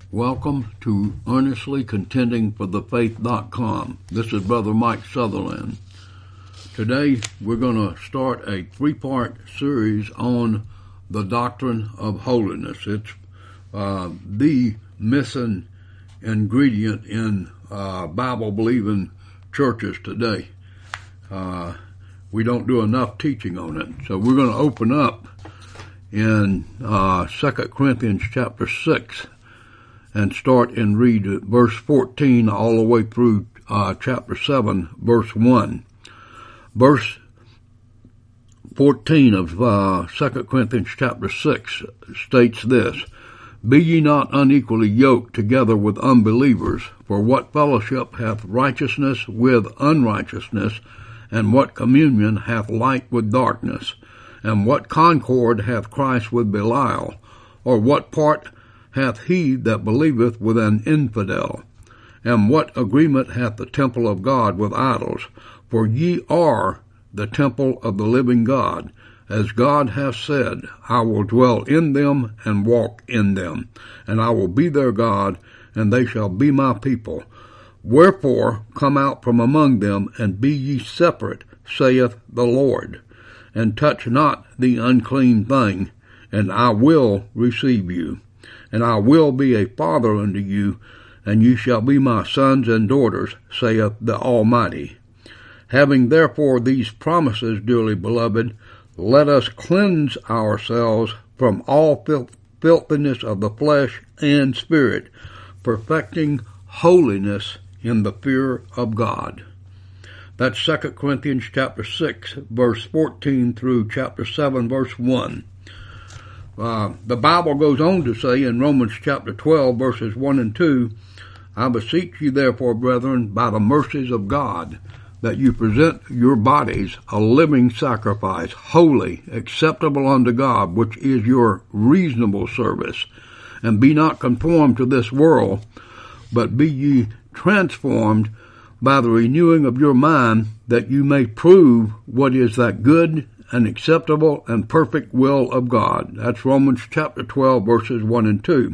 Welcome to EarnestlyContendingForTheFaith.com. This is Brother Mike Sutherland. Today we're going to start a three-part series on the doctrine of holiness. It's the missing ingredient in Bible-believing churches today. We don't do enough teaching on it. So we're going to open up in 2 Corinthians chapter 6 and start and read verse 14 all the way through chapter 7, verse 1. Verse 14 of 2 Corinthians chapter 6 states this: Be ye not unequally yoked together with unbelievers, for what fellowship hath righteousness with unrighteousness, and what communion hath light with darkness? And what concord hath Christ with Belial? Or what part hath he that believeth with an infidel? And what agreement hath the temple of God with idols? For ye are the temple of the living God. As God hath said, I will dwell in them and walk in them, and I will be their God, and they shall be my people. Wherefore come out from among them, and be ye separate, saith the Lord, and touch not the unclean thing, and I will receive you. And I will be a father unto you, and ye shall be my sons and daughters, saith the Almighty. Having therefore these promises, dearly beloved, let us cleanse ourselves from all filthiness of the flesh and spirit, perfecting holiness in the fear of God. That's 2 Corinthians chapter 6, verse 14 through chapter 7, verse 1. The Bible goes on to say in Romans chapter 12, verses 1 and 2, I beseech you therefore, brethren, by the mercies of God, that you present your bodies a living sacrifice, holy, acceptable unto God, which is your reasonable service. And be not conformed to this world, but be ye transformed by the renewing of your mind, that you may prove what is that good and acceptable and perfect will of God. That's Romans chapter 12, verses 1 and 2.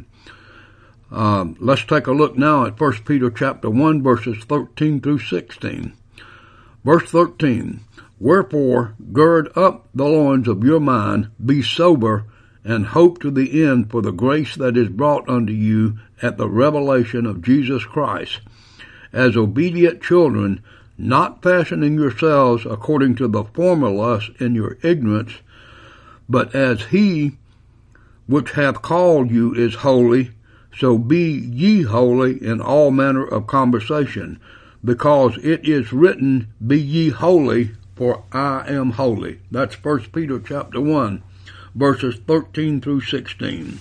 Let's take a look now at 1 Peter chapter 1, verses 13 through 16. Verse 13, Wherefore gird up the loins of your mind, be sober, and hope to the end for the grace that is brought unto you at the revelation of Jesus Christ. As obedient children, not fashioning yourselves according to the former lusts in your ignorance, but as he which hath called you is holy, so be ye holy in all manner of conversation, because it is written, Be ye holy, for I am holy. That's 1 Peter chapter 1, verses 13 through 16.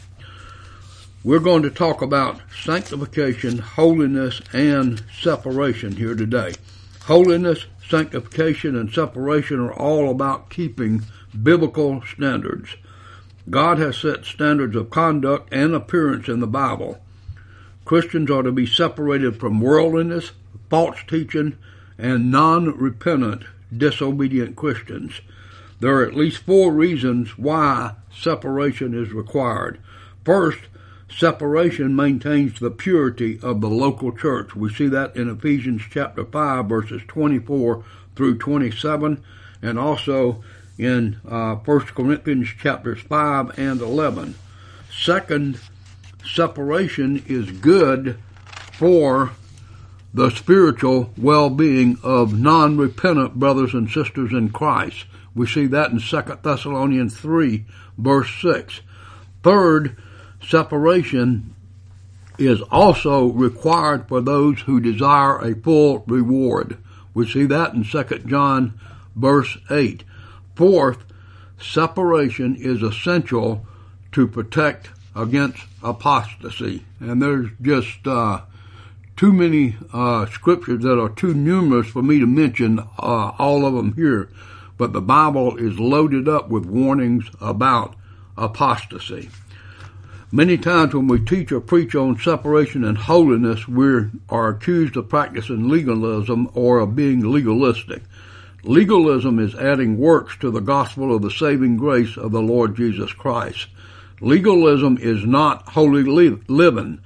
We're going to talk about sanctification, holiness, and separation here today. Holiness, sanctification, and separation are all about keeping biblical standards. God has set standards of conduct and appearance in the Bible. Christians are to be separated from worldliness, false teaching, and non-repentant, disobedient Christians. There are at least 4 reasons why separation is required. First, separation maintains the purity of the local church. We see that in Ephesians chapter 5, verses 24 through 27, and also in 1 Corinthians chapters 5 and 11. Second, separation is good for the spiritual well-being of non-repentant brothers and sisters in Christ. We see that in 2 Thessalonians 3, verse 6. Third, separation is also required for those who desire a full reward. We see that in 2 John, verse 8. Fourth, separation is essential to protect against apostasy. And there's just too many scriptures that are too numerous for me to mention all of them here. But the Bible is loaded up with warnings about apostasy. Many times when we teach or preach on separation and holiness, we are accused of practicing legalism or of being legalistic. Legalism is adding works to the gospel of the saving grace of the Lord Jesus Christ. Legalism is not holy living.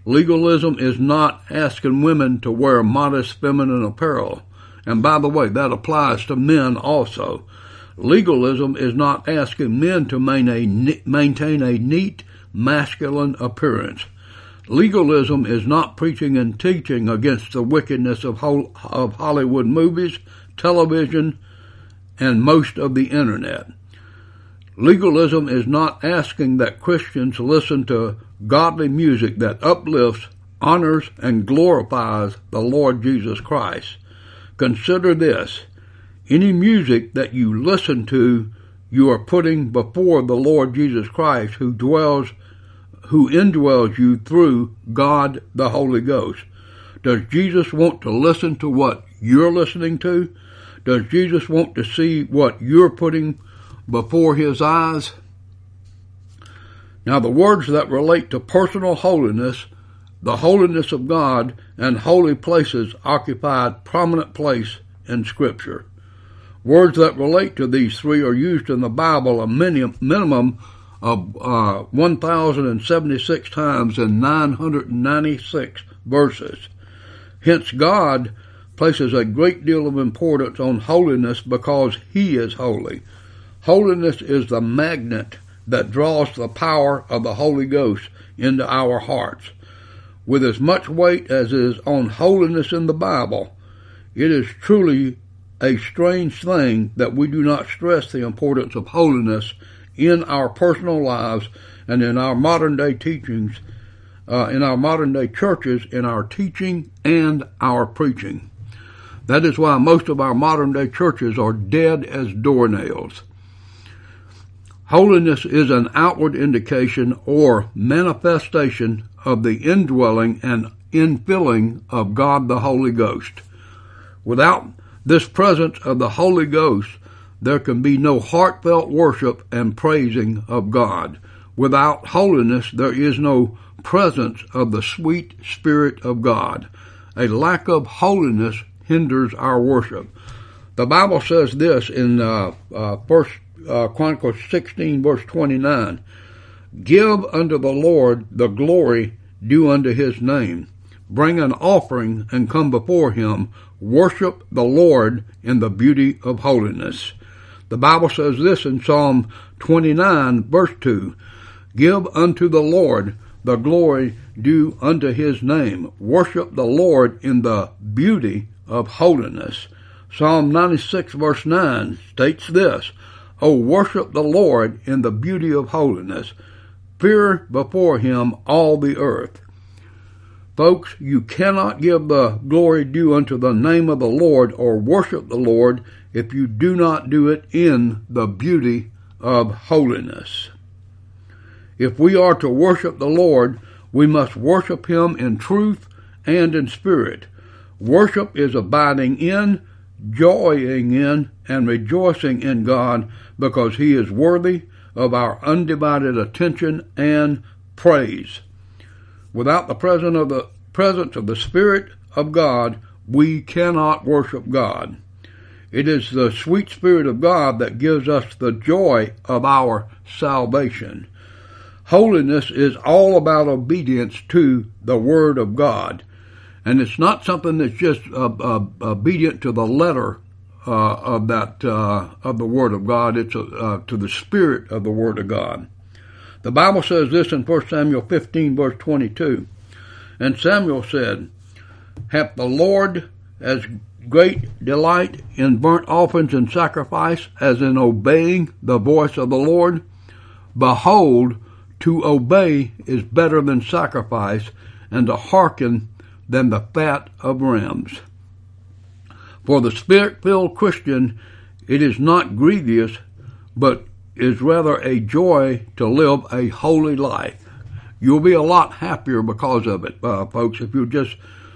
Legalism is not asking women to wear modest feminine apparel. And by the way, that applies to men also. Legalism is not asking men to maintain a neat, masculine appearance. Legalism is not preaching and teaching against the wickedness of Hollywood movies, television, and most of the internet. Legalism is not asking that Christians listen to godly music that uplifts, honors, and glorifies the Lord Jesus Christ. Consider this: any music that you listen to, you are putting before the Lord Jesus Christ, who indwells you through God the Holy Ghost. Does Jesus want to listen to what you're listening to? Does Jesus want to see what you're putting before his eyes? Now, the words that relate to personal holiness, the holiness of God, and holy places occupy a prominent place in Scripture. Words that relate to these three are used in the Bible a minimum of 1,076 times in 996 verses. Hence, God places a great deal of importance on holiness because he is holy. Holiness is the magnet that draws the power of the Holy Ghost into our hearts. With as much weight as is on holiness in the Bible, it is truly a strange thing that we do not stress the importance of holiness in our personal lives and in our modern day teachings, in our modern day churches, in our teaching and our preaching. That is why most of our modern day churches are dead as doornails. Holiness is an outward indication or manifestation of the indwelling and infilling of God the Holy Ghost. Without this presence of the Holy Ghost, there can be no heartfelt worship and praising of God. Without holiness, there is no presence of the sweet Spirit of God. A lack of holiness hinders our worship. The Bible says this in 1 Chronicles 16, verse 29, "Give unto the Lord the glory due unto his name. Bring an offering and come before him. Worship the Lord in the beauty of holiness." The Bible says this in Psalm 29, verse 2, "Give unto the Lord the glory due unto his name. Worship the Lord in the beauty of holiness." Psalm 96, verse 9 states this, "O worship the Lord in the beauty of holiness. Fear before him all the earth." Folks, you cannot give the glory due unto the name of the Lord or worship the Lord if you do not do it in the beauty of holiness. If we are to worship the Lord, we must worship him in truth and in spirit. Worship is abiding in, joying in, and rejoicing in God because he is worthy of our undivided attention and praise. Without the presence of the Spirit of God, we cannot worship God. It is the sweet Spirit of God that gives us the joy of our salvation. Holiness is all about obedience to the Word of God. And it's not something that's just obedient to the letter of the Word of God. It's to the Spirit of the Word of God. The Bible says this in 1 Samuel 15, verse 22. "And Samuel said, Hath the Lord as great delight in burnt offerings and sacrifice as in obeying the voice of the Lord? Behold, to obey is better than sacrifice, and to hearken than the fat of rams." For the Spirit-filled Christian, it is not grievous, but is rather a joy to live a holy life. You'll be a lot happier because of it, folks, if you just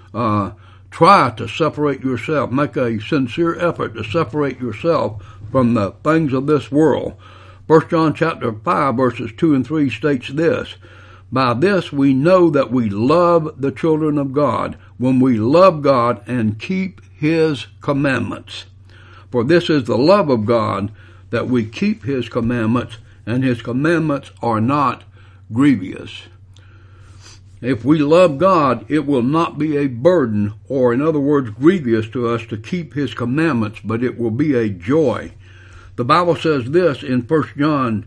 try to separate yourself, make a sincere effort to separate yourself from the things of this world. 1 John chapter 5, verses 2 and 3 states this, "By this we know that we love the children of God, when we love God and keep his commandments. For this is the love of God, that we keep his commandments, and his commandments are not grievous." If we love God, it will not be a burden, or in other words, grievous to us to keep His commandments, but it will be a joy. The Bible says this in not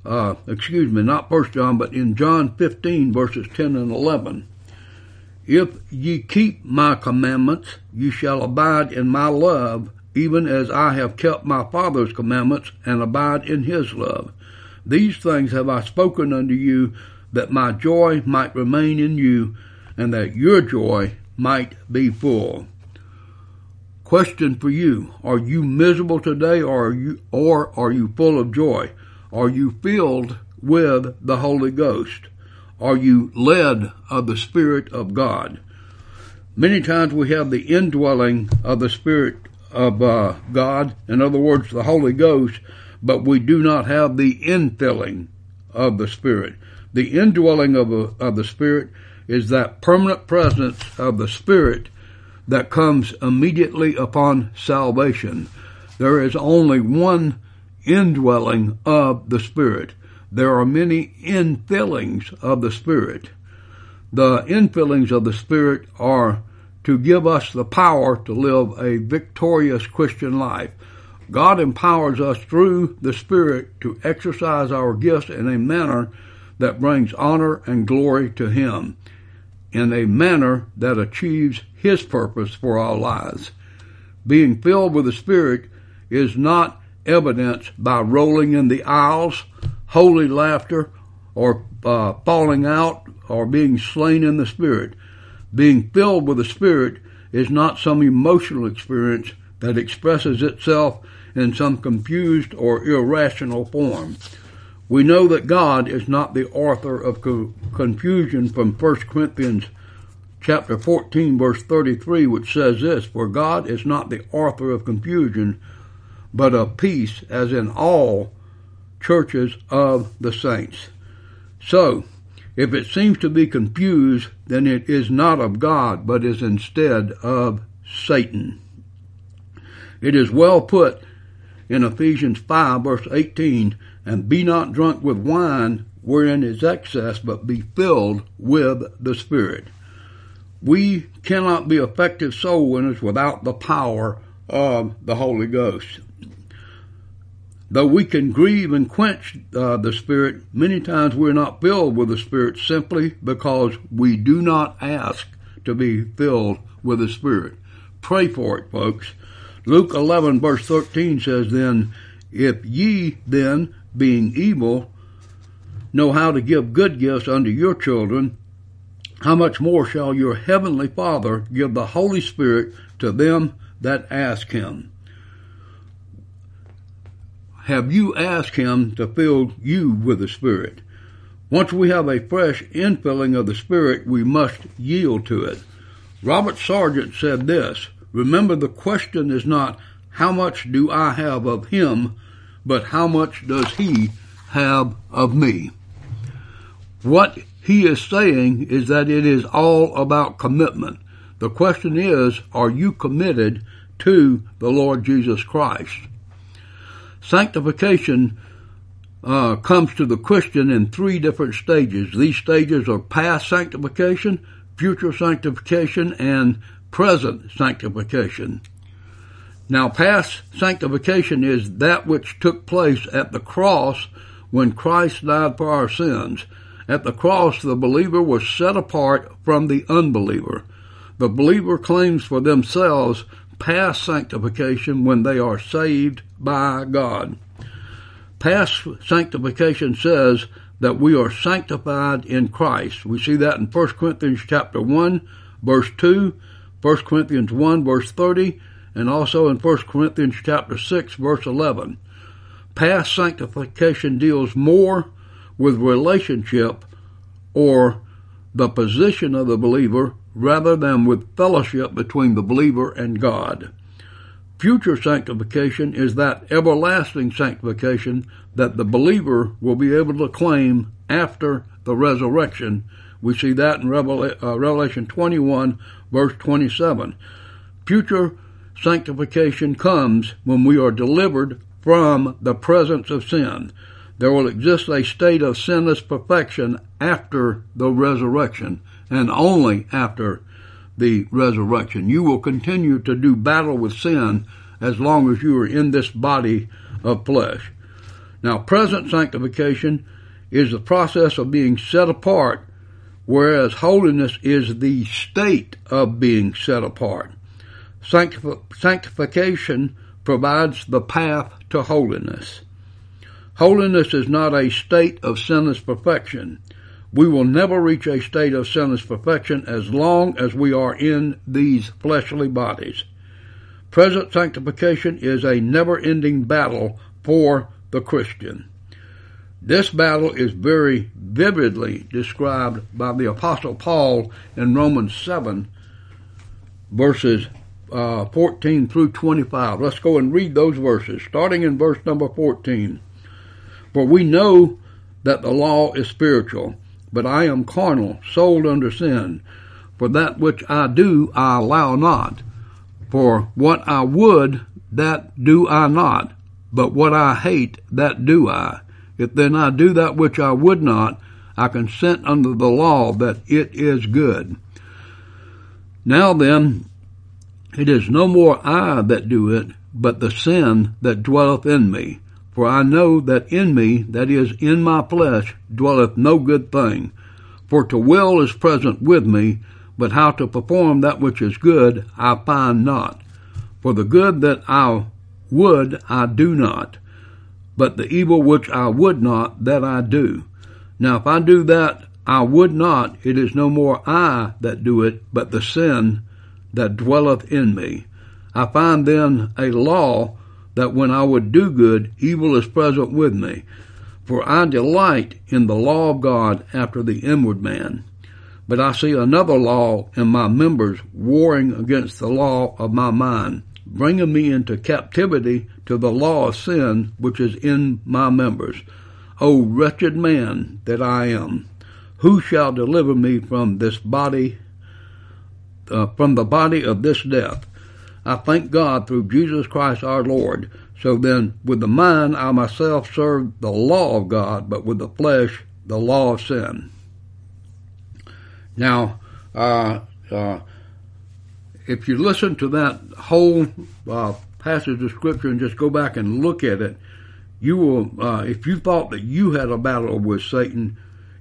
1 John, but in John 15, verses 10 and 11. If ye keep my commandments, ye shall abide in my love, even as I have kept my Father's commandments, and abide in His love. These things have I spoken unto you, that my joy might remain in you, and that your joy might be full. Question for you: are you miserable today, or are you full of joy? Are you filled with the Holy Ghost? Are you led of the Spirit of God? Many times we have the indwelling of the Spirit of God, in other words, the Holy Ghost, but we do not have the infilling of the Spirit. The indwelling of the Spirit is that permanent presence of the Spirit that comes immediately upon salvation. There is only one indwelling of the Spirit. There are many infillings of the Spirit. The infillings of the Spirit are to give us the power to live a victorious Christian life. God empowers us through the Spirit to exercise our gifts in a manner that brings honor and glory to Him, in a manner that achieves His purpose for our lives. Being filled with the Spirit is not evidenced by rolling in the aisles, holy laughter, or falling out, or being slain in the Spirit. Being filled with the Spirit is not some emotional experience that expresses itself in some confused or irrational form. We know that God is not the author of confusion from 1 Corinthians chapter 14, verse 33, which says this: "For God is not the author of confusion, but of peace, as in all churches of the saints." So, if it seems to be confused, then it is not of God, but is instead of Satan. It is well put in Ephesians 5, verse 18, "And be not drunk with wine, wherein is excess, but be filled with the Spirit." We cannot be effective soul winners without the power of the Holy Ghost. Though we can grieve and quench the Spirit, many times we're not filled with the Spirit simply because we do not ask to be filled with the Spirit. Pray for it, folks. Luke 11, verse 13 says, "Then, if ye then, being evil, know how to give good gifts unto your children, how much more shall your heavenly Father give the Holy Spirit to them that ask Him?" Have you asked Him to fill you with the Spirit? Once we have a fresh infilling of the Spirit, we must yield to it. Robert Sargent said this: "Remember, the question is not, how much do I have of Him, but how much does He have of me?" What he is saying is that it is all about commitment. The question is, are you committed to the Lord Jesus Christ? Sanctification comes to the Christian in three different stages. These stages are past sanctification, future sanctification, and present sanctification. Now, past sanctification is that which took place at the cross when Christ died for our sins. At the cross, the believer was set apart from the unbeliever. The believer claims for themselves past sanctification when they are saved by God. Past sanctification says that we are sanctified in Christ. We see that in 1 Corinthians chapter 1, verse 2, 1 Corinthians 1, verse 30, and also in 1 Corinthians chapter 6, verse 11. Past sanctification deals more with relationship or the position of the believer rather than with fellowship between the believer and God. Future sanctification is that everlasting sanctification that the believer will be able to claim after the resurrection. We see that in Revelation 21, verse 27. Future sanctification comes when we are delivered from the presence of sin. There will exist a state of sinless perfection after the resurrection, and only after the resurrection. You will continue to do battle with sin as long as you are in this body of flesh. Now, present sanctification is the process of being set apart, whereas holiness is the state of being set apart. Sanctification provides the path to holiness. Holiness is not a state of sinless perfection. We will never reach a state of sinless perfection as long as we are in these fleshly bodies. Present sanctification is a never-ending battle for the Christian. This battle is very vividly described by the Apostle Paul in Romans 7, verses 14 through 25. Let's go and read those verses, starting in verse number 14. For we know that the law is spiritual, but I am carnal, sold under sin. For that which I do, I allow not. For what I would, that do I not. But what I hate, that do I. If then I do that which I would not, I consent under the law that it is good. Now then, it is no more I that do it, but the sin that dwelleth in me. For I know that in me, that is, in my flesh, dwelleth no good thing. For to will is present with me, but how to perform that which is good I find not. For the good that I would I do not, but the evil which I would not, that I do. Now if I do that I would not, it is no more I that do it, but the sin that dwelleth in me. I find then a law, that when I would do good, evil is present with me. For I delight in the law of God after the inward man. But I see another law in my members, warring against the law of my mind, bringing me into captivity to the law of sin which is in my members. O wretched man that I am, who shall deliver me from this body, from the body of this death? I thank God through Jesus Christ our Lord. So then, with the mind I myself serve the law of God, but with the flesh the law of sin. Now, if you listen to that whole passage of Scripture and just go back and look at it, you will, if you thought that you had a battle with Satan,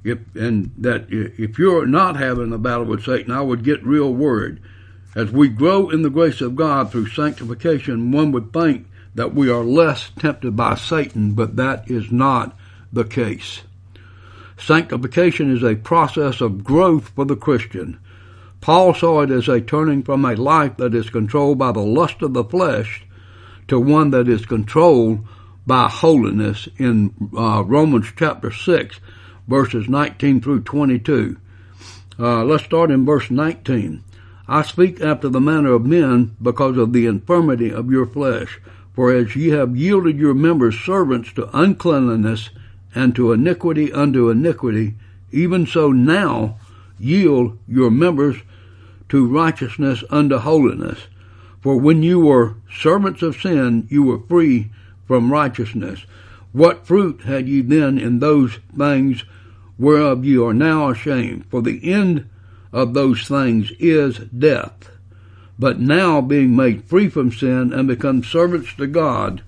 if you're not having a battle with Satan, I would get real worried. As we grow in the grace of God through sanctification, one would think that we are less tempted by Satan, but that is not the case. Sanctification is a process of growth for the Christian. Paul saw it as a turning from a life that is controlled by the lust of the flesh to one that is controlled by holiness in Romans chapter 6, verses 19 through 22. Let's start in verse 19. I speak after the manner of men because of the infirmity of your flesh. For as ye have yielded your members servants to uncleanness and to iniquity unto iniquity, even so now yield your members to righteousness unto holiness. For when you were servants of sin, you were free from righteousness. What fruit had ye then in those things whereof ye are now ashamed? For the end of those things is death. But now, being made free from sin and become servants to God,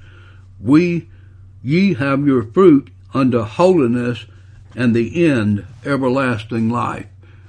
ye have your fruit unto holiness, and the end everlasting life.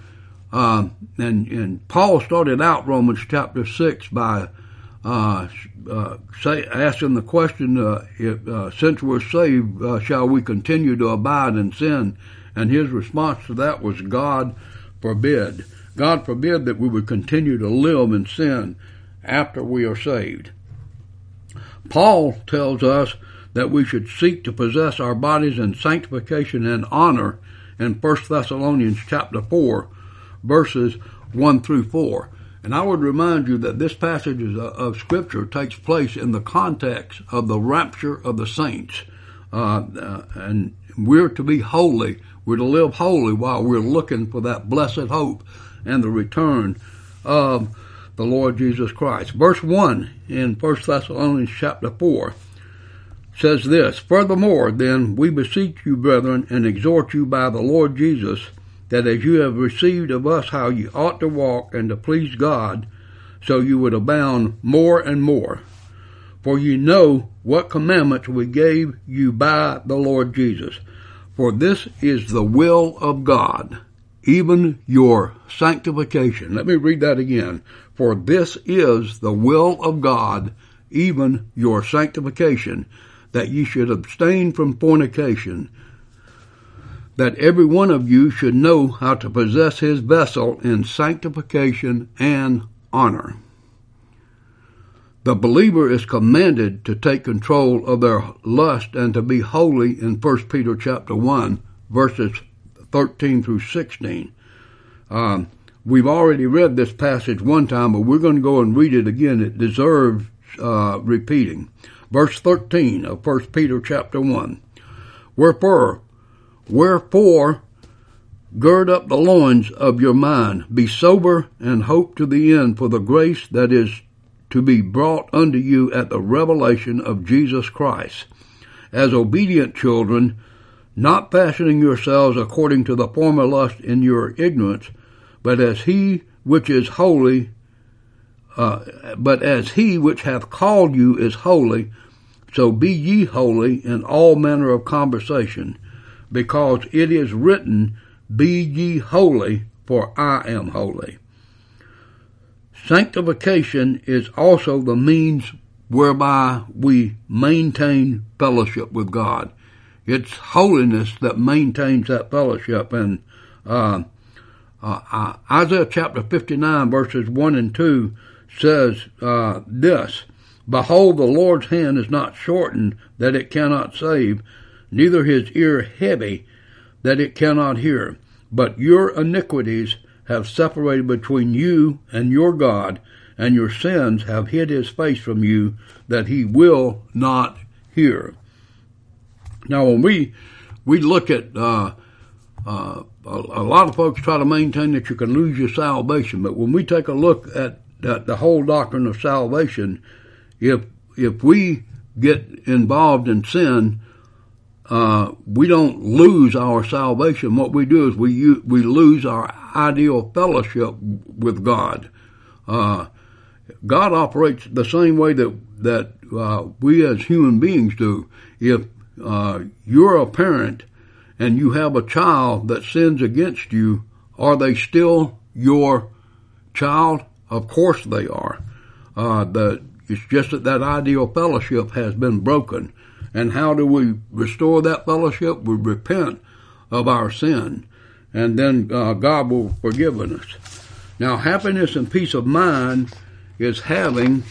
And Paul started out Romans chapter 6 by asking the question, since we're saved, shall we continue to abide in sin? And his response to that was, God forbid. God forbid that we would continue to live in sin after we are saved. Paul tells us that we should seek to possess our bodies in sanctification and honor in 1 Thessalonians chapter 4, verses 1 through 4. And I would remind you that this passage of Scripture takes place in the context of the rapture of the saints. And we're to be holy. We're to live holy while we're looking for that blessed hope and the return of the Lord Jesus Christ. Verse 1 in 1 Thessalonians chapter 4 says this, Furthermore, then, we beseech you, brethren, and exhort you by the Lord Jesus, that as you have received of us how you ought to walk and to please God, so you would abound more and more. For you know what commandments we gave you by the Lord Jesus. For this is the will of God, even your sanctification. Let me read that again. For this is the will of God, even your sanctification, that ye should abstain from fornication, that every one of you should know how to possess his vessel in sanctification and honor. The believer is commanded to take control of their lust and to be holy in 1 Peter chapter 1, verses 13 through 16. We've already read this passage one time, but we're going to go and read it again. It deserves repeating. Verse 13 of 1 Peter chapter 1. Wherefore, gird up the loins of your mind, be sober, and hope to the end for the grace that is to be brought unto you at the revelation of Jesus Christ. As obedient children, not fashioning yourselves according to the former lust in your ignorance, but as he which is holy, but as he which hath called you is holy, so be ye holy in all manner of conversation, because it is written, Be ye holy, for I am holy. Sanctification is also the means whereby we maintain fellowship with God. It's holiness that maintains that fellowship. And Isaiah chapter 59 verses 1 and 2 says this, Behold, the Lord's hand is not shortened that it cannot save, neither his ear heavy that it cannot hear. But your iniquities have separated between you and your God, and your sins have hid his face from you, that he will not hear. Now, when we look at a lot of folks try to maintain that you can lose your salvation, but when we take a look at the whole doctrine of salvation, if we get involved in sin, we don't lose our salvation. What we do is we lose our ideal fellowship with God. God operates the same way that we as human beings do. If you're a parent and you have a child that sins against you, are they still your child? Of course they are. It's just that ideal fellowship has been broken. And how do we restore that fellowship? We repent of our sin, and then God will forgive us. Now, happiness and peace of mind is having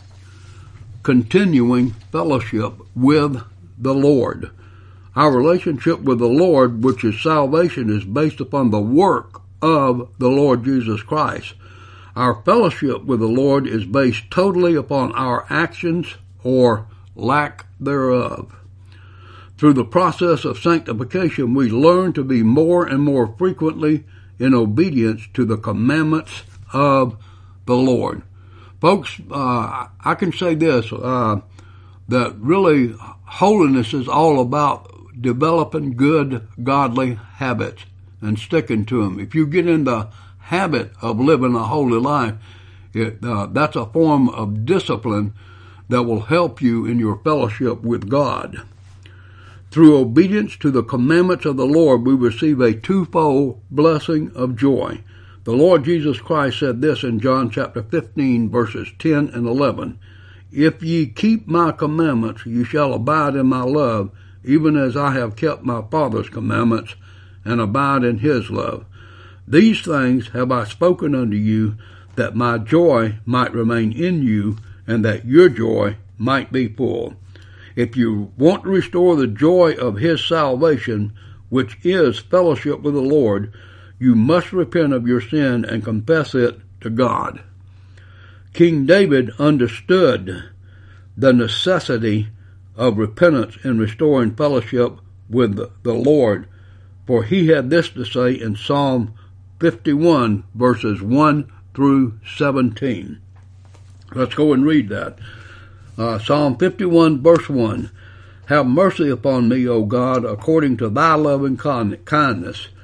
continuing fellowship with the Lord. Our relationship with the Lord, which is salvation, is based upon the work of the Lord Jesus Christ. Our fellowship with the Lord is based totally upon our actions or lack thereof. Through the process of sanctification, we learn to be more and more frequently in obedience to the commandments of the Lord. Folks, I can say this, that really holiness is all about developing good, godly habits and sticking to them. If you get in the habit of living a holy life, that's a form of discipline that will help you in your fellowship with God. Through obedience to the commandments of the Lord, we receive a twofold blessing of joy. The Lord Jesus Christ said this in John chapter 15, verses 10 and 11. If ye keep my commandments, ye shall abide in my love, even as I have kept my Father's commandments, and abide in his love. These things have I spoken unto you, that my joy might remain in you, and that your joy might be full. If you want to restore the joy of his salvation, which is fellowship with the Lord, you must repent of your sin and confess it to God. King David understood the necessity of repentance in restoring fellowship with the Lord, for he had this to say in Psalm 51, verses 1 through 17. Let's go and read that. Psalm 51, verse 1. Have mercy upon me, O God, according to thy loving kindness,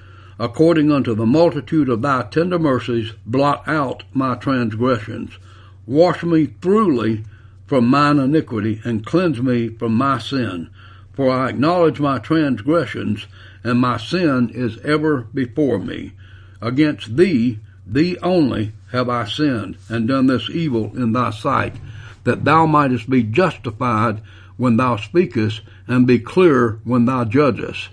According unto the multitude of thy tender mercies, blot out my transgressions. Wash me thoroughly from mine iniquity, and cleanse me from my sin. For I acknowledge my transgressions, and my sin is ever before me. Against thee, thee only, have I sinned, and done this evil in thy sight, that thou mightest be justified when thou speakest, and be clear when thou judgest.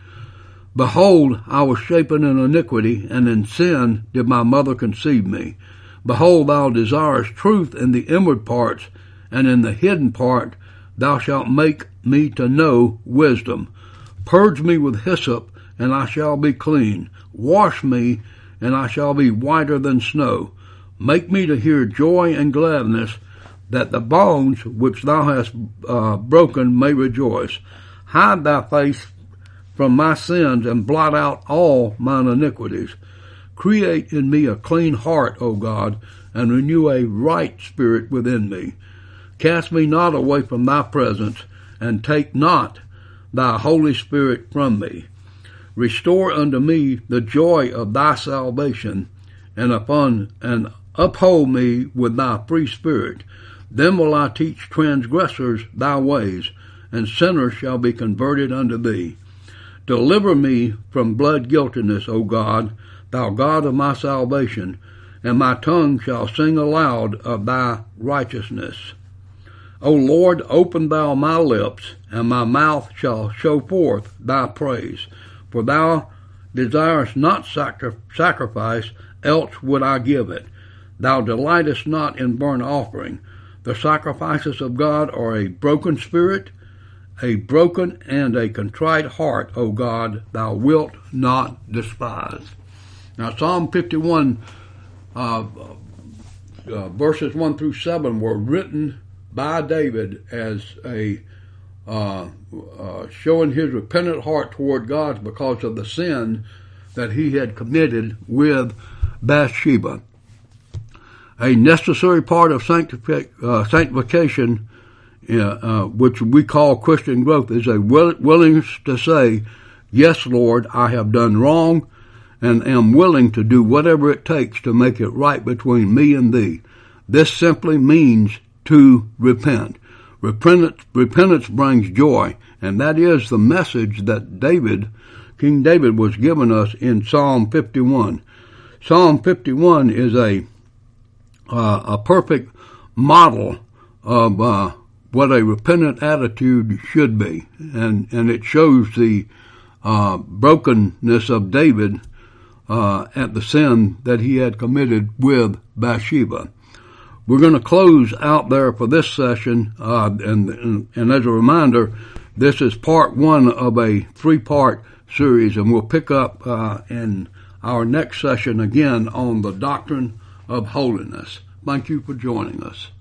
Behold, I was shapen in iniquity, and in sin did my mother conceive me. Behold, thou desirest truth in the inward parts, and in the hidden part thou shalt make me to know wisdom. Purge me with hyssop, and I shall be clean. Wash me, and I shall be whiter than snow. Make me to hear joy and gladness, that the bones which thou hast broken may rejoice. Hide thy face from my sins, and blot out all mine iniquities. Create in me a clean heart, O God, and renew a right spirit within me. Cast me not away from thy presence, and take not thy Holy Spirit from me. Restore unto me the joy of thy salvation, and uphold me with thy free spirit. Then will I teach transgressors thy ways, and sinners shall be converted unto thee. Deliver me from blood guiltiness, O God, thou God of my salvation, and my tongue shall sing aloud of thy righteousness. O Lord, open thou my lips, and my mouth shall show forth thy praise. For thou desirest not sacrifice, else would I give it. Thou delightest not in burnt offering. The sacrifices of God are a broken spirit, a broken and a contrite heart, O God, thou wilt not despise. Now, Psalm 51, verses 1 through 7 were written by David as a showing his repentant heart toward God because of the sin that he had committed with Bathsheba. A necessary part of sanctification, which we call Christian growth, is a willingness to say, yes, Lord, I have done wrong, and am willing to do whatever it takes to make it right between me and thee. This simply means to repent. Repentance brings joy, and that is the message that King David was giving us in Psalm 51. Psalm 51 is a perfect model of what a repentant attitude should be, and it shows the brokenness of David at the sin that he had committed with Bathsheba. We're going to close out there for this session, and as a reminder, this is part 1 of a 3-part series, and we'll pick up in our next session again on the doctrine of holiness. Thank you for joining us.